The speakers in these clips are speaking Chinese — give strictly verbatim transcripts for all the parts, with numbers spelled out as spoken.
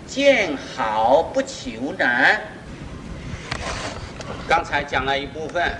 见好不求难。刚才讲了一部分，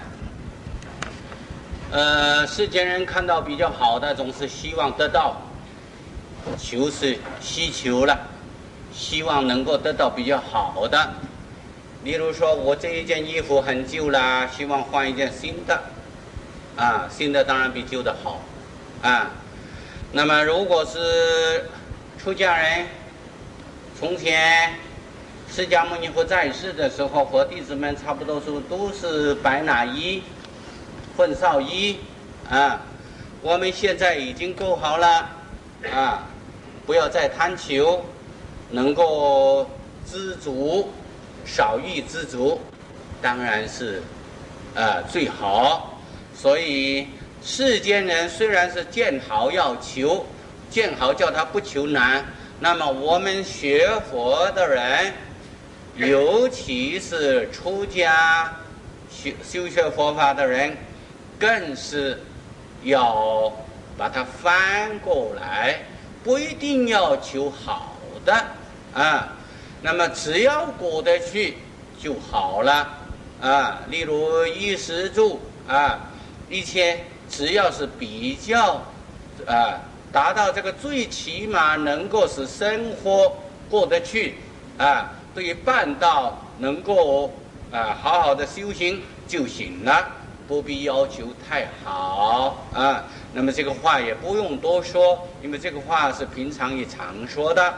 呃，世间人看到比较好的，总是希望得到，求是希求了，希望能够得到比较好的。例如说，我这一件衣服很旧了，希望换一件新的，啊，新的当然比旧的好，啊。那么如果是出家人，从前释迦牟尼佛在世的时候，和弟子们差不多是都是白衲衣、混扫衣，啊，我们现在已经够好了，啊，不要再贪求，能够知足。少欲知足，当然是，呃，最好。所以世间人虽然是见好要求，见好叫他不求难，那么我们学佛的人，尤其是出家修修学佛法的人，更是要把它翻过来，不一定要求好的啊。那么只要过得去就好了啊！例如衣食住啊，一切只要是比较啊，达到这个最起码能够使生活过得去啊，对于办道能够啊好好的修行就行了，不必要求太好啊。那么这个话也不用多说，因为这个话是平常也常说的。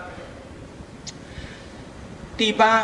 第八，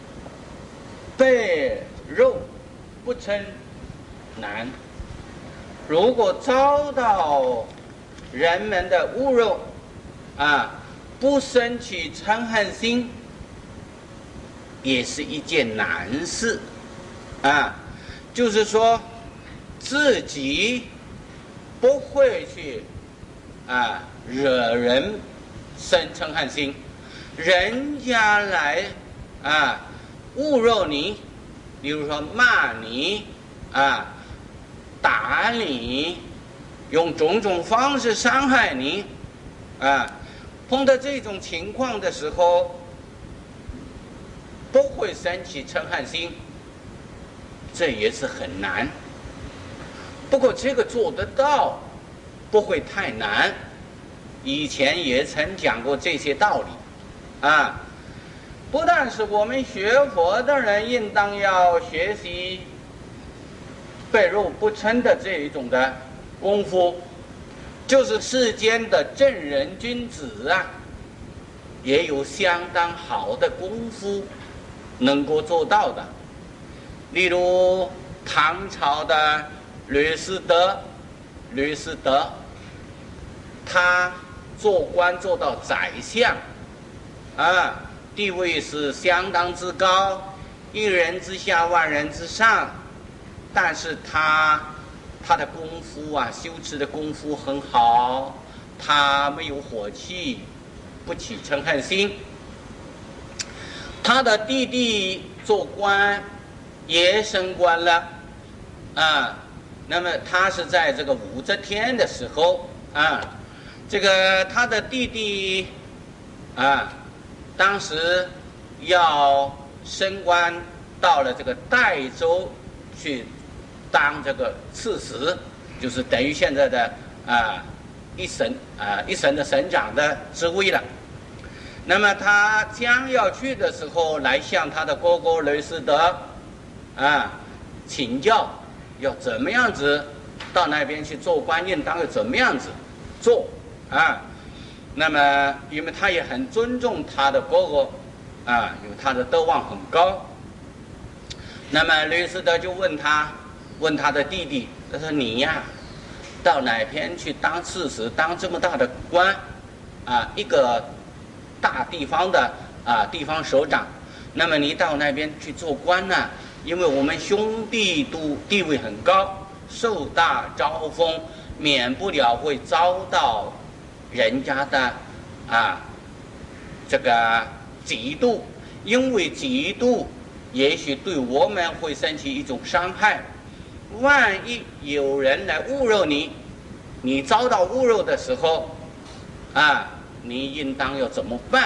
被肉不称难。如果遭到人们的侮辱，啊，不生起嗔恨心，也是一件难事，啊，就是说自己不会去啊惹人生嗔恨心，人家来。啊，侮辱你，比如说骂你，啊，打你，用种种方式伤害你，啊，碰到这种情况的时候，不会生起嗔恨心，这也是很难。不过这个做得到，不会太难。以前也曾讲过这些道理，啊。不但是我们学佛的人应当要学习被肉不称的这一种的功夫，就是世间的正人君子啊，也有相当好的功夫能够做到的。例如唐朝的吕思德，吕思德，他做官做到宰相，啊。地位是相当之高，一人之下万人之上，但是他他的功夫啊，修持的功夫很好，他没有火气，不起嗔恨心。他的弟弟做官也升官了啊，那么他是在这个武则天的时候啊，这个他的弟弟啊当时要升官到了这个代州去当这个刺史，就是等于现在的啊一省啊一省的省长的职位了。那么他将要去的时候，来向他的哥哥雷思德啊请教，要怎么样子到那边去做官，应当要怎么样子做啊。那么，因为他也很尊重他的哥哥，啊，因为他的德望很高。那么，雷思德就问他，问他的弟弟，他说：“你呀，到哪边去当刺史，当这么大的官，啊，一个大地方的啊地方首长，那么你到那边去做官呢？因为我们兄弟都地位很高，受大招风，免不了会遭到。”人家的啊，这个嫉妒，因为嫉妒，也许对我们会生起一种伤害。万一有人来侮辱你，你遭到侮辱的时候，啊，你应当要怎么办？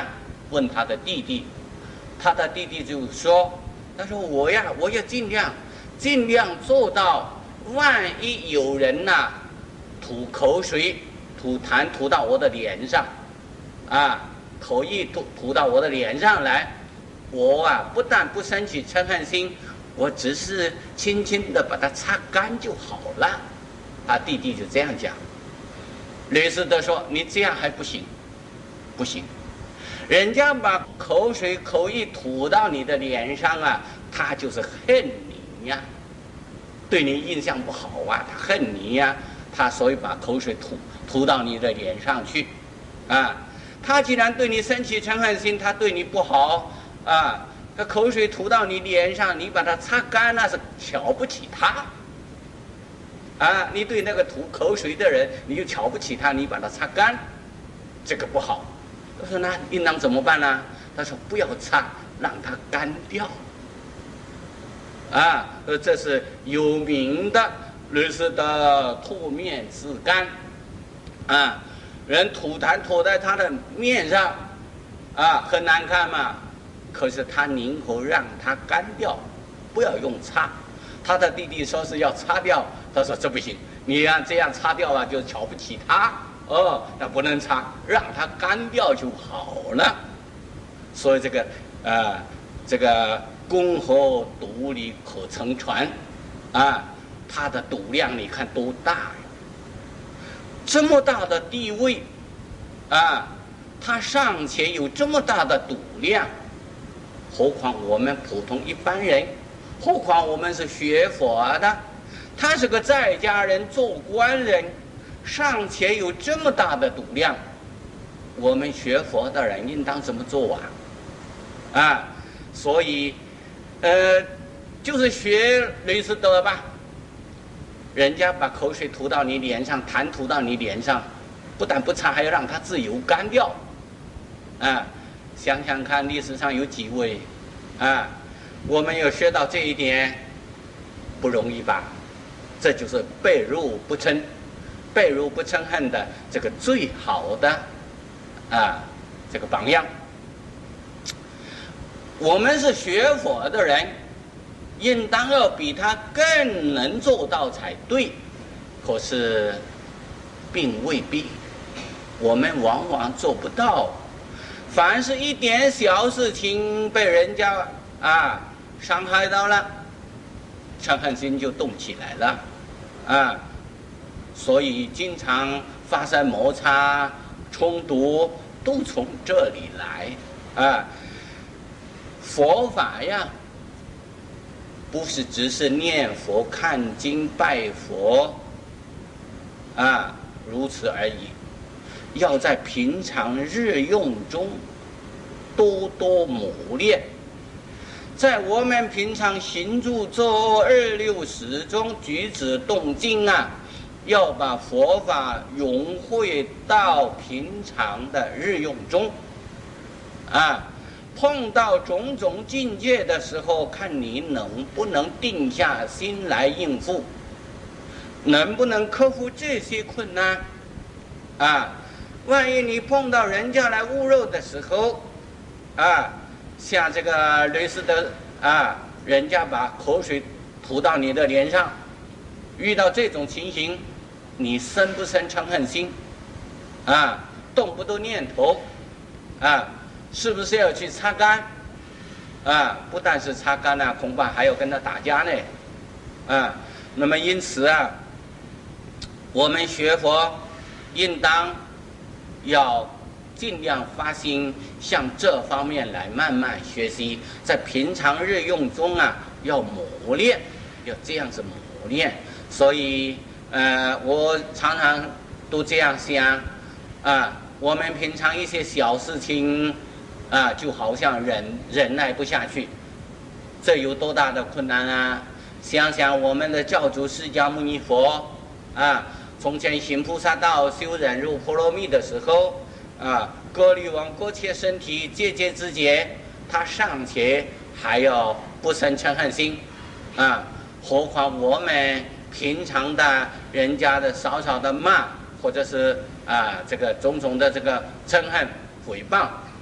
问他的弟弟，他的弟弟就说：“他说我呀，我要尽量尽量做到，万一有人呐、啊、吐口水、吐痰吐到我的脸上，啊，口意吐吐到我的脸上来，我啊不但不生起嗔恨心，我只是轻轻的把它擦干就好了。”他弟弟就这样讲。吕斯德说：“你这样还不行，不行。人家把口水口意吐到你的脸上啊，他就是恨你呀，对你印象不好啊，他恨你呀，他所以把口水吐吐到你的脸上去，啊，他既然对你生起嗔恨心，他对你不好啊，他口水吐到你脸上，你把它擦干，那是瞧不起他。啊，你对那个吐口水的人，你就瞧不起他，你把他擦干，这个不好。”他说：“那应当怎么办呢？”他说：“不要擦，让它干掉。”啊，呃，这是有名的类似的吐面自干。啊，人吐痰吐在他的面上，啊，很难看嘛。可是他宁可让它干掉，不要用擦。他的弟弟说是要擦掉，他说这不行，你要这样擦掉了，就瞧不起他。哦，那不能擦，让它干掉就好了。所以这个，呃，这个公和毒理可乘船，啊，它的毒量你看多大呀！这么大的地位，啊，它尚且有这么大的毒量，何况我们普通一般人，何况我们是学佛的，他是个在家人做官人。尚且有这么大的毒量，我们学佛的人应当怎么做啊？啊，所以，呃，就是学雷斯德吧。人家把口水吐到你脸上，痰吐到你脸上，不但不擦，还要让它自由干掉。啊，想想看，历史上有几位，啊，我们有学到这一点，不容易吧？这就是背辱不嗔。背辱不嗔恨的这个最好的啊这个榜样。我们是学佛的人，应当要比他更能做到才对。可是并未必，我们往往做不到。凡是一点小事情被人家啊伤害到了，嗔恨心就动起来了啊。所以经常发生摩擦冲突都从这里来啊。佛法呀不是只是念佛看经拜佛啊如此而已，要在平常日用中多多磨练，在我们平常行住坐二六时中举止动静啊，要把佛法融会到平常的日用中，啊，碰到种种境界的时候，看你能不能定下心来应付，能不能克服这些困难，啊，万一你碰到人家来侮辱的时候，啊，像这个类似的啊，人家把口水吐到你的脸上，遇到这种情形，你生不生嗔恨心？啊，动不动念头？啊，是不是要去擦干？啊，不但是擦干啊，恐怕还要跟他打架呢。啊，那么因此啊，我们学佛应当要尽量发心向这方面来慢慢学习，在平常日用中啊，要磨练，要这样子磨练。所以。呃，我常常都这样想，啊，我们平常一些小事情，啊，就好像忍忍耐不下去，这有多大的困难啊！想想我们的教主释迦牟尼佛，啊，从前行菩萨道修忍辱波罗蜜的时候，啊，割律王割切身体节节之节，他尚且还要不生嗔恨心，啊，何况我们平常的人家的少少的骂，或者是啊这个种种的这个憎恨、诽谤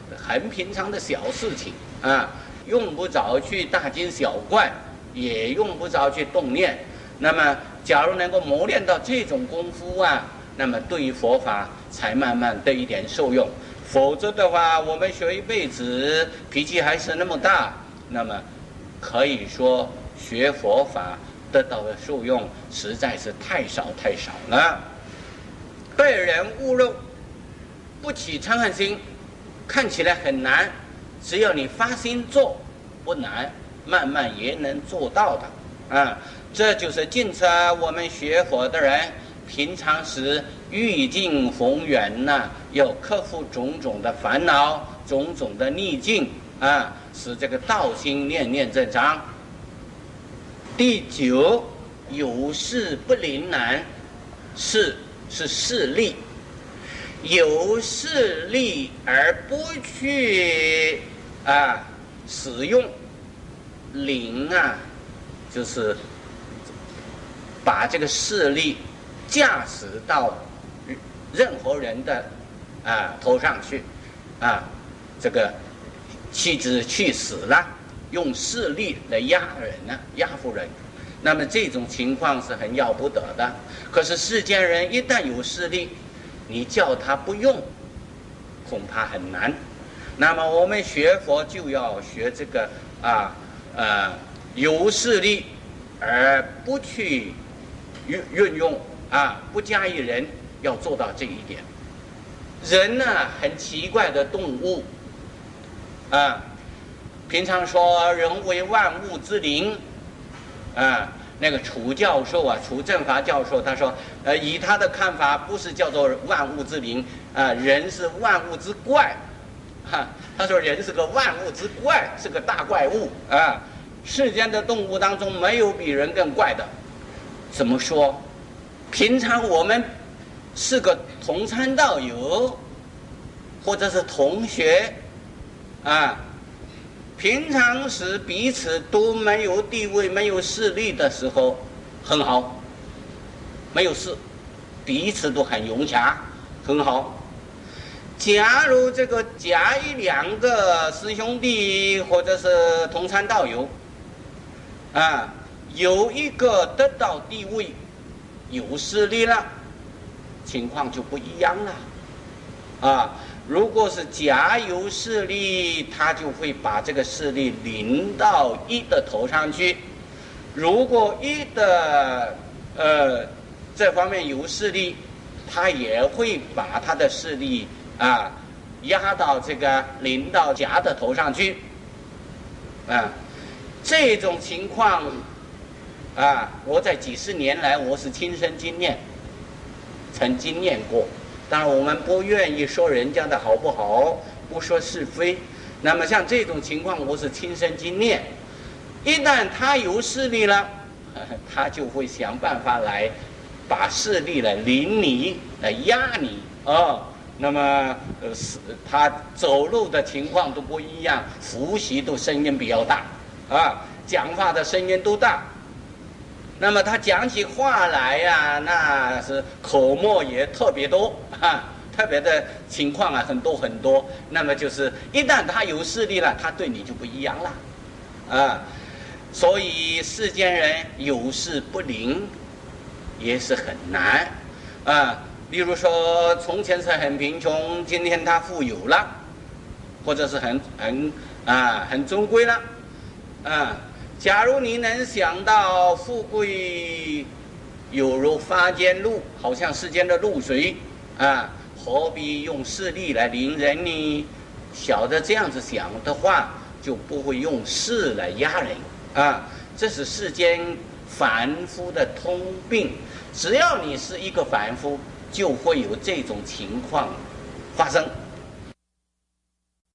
很平常的小事情啊，用不着去大惊小怪，也用不着去动念。那么，假如能够磨练到这种功夫啊，那么对于佛法才慢慢得一点受用。否则的话，我们学一辈子，脾气还是那么大，那么可以说学佛法得到的受用实在是太少太少了。对人勿肉，不起嗔恨心，看起来很难，只要你发心做，不难，慢慢也能做到的啊。这就是近测我们学佛的人平常时遇境逢缘呐、啊，要克服种种的烦恼，种种的逆境啊，使这个道心念念增长。第九，有事不临难，事是势力，有势力而不去啊使用，临啊就是把这个势力驾驶到任何人的啊头上去，啊，这个妻子去死了，用势力来压人呢、啊，压服人。那么这种情况是很要不得的。可是世间人一旦有势力，你叫他不用，恐怕很难。那么我们学佛就要学这个啊呃有势力而不去运运用啊，不加以人，要做到这一点。人呢、啊，很奇怪的动物啊。平常说人为万物之灵啊，那个楚教授啊，楚正法教授他说，呃，以他的看法，不是叫做万物之灵啊，人是万物之怪，哈、啊，他说人是个万物之怪，是个大怪物啊。世间的动物当中没有比人更怪的。怎么说？平常我们是个同参道友，或者是同学啊。平常时彼此都没有地位、没有势力的时候，很好，没有事，彼此都很融洽，很好。假如这个甲乙两个师兄弟或者是同参道友，啊，有一个得到地位、有势力了，情况就不一样了，啊。如果是甲有势力，他就会把这个势力临到乙的头上去。如果乙的呃这方面有势力，他也会把他的势力啊压到这个临到甲的头上去。啊，这种情况啊，我在几十年来我是亲身经验，曾经验过。当然我们不愿意说人家的好不好，不说是非。那么像这种情况我是亲身经验，一旦他有势力了，他就会想办法来把势力来临你，来压你哦。那么呃，他走路的情况都不一样，呼吸都声音比较大啊，讲话的声音都大。那么他讲起话来呀、啊，那是口沫也特别多啊，特别的情况啊，很多很多。那么就是一旦他有势力了，他对你就不一样了，啊，所以世间人有事不灵，也是很难啊。例如说，从前是很贫穷，今天他富有了，或者是很很啊很尊贵了，啊。假如你能想到富贵有如发间露，好像世间的露水啊，何必用势力来凌人呢？晓得这样子想的话，就不会用势来压人啊。这是世间凡夫的通病，只要你是一个凡夫，就会有这种情况发生。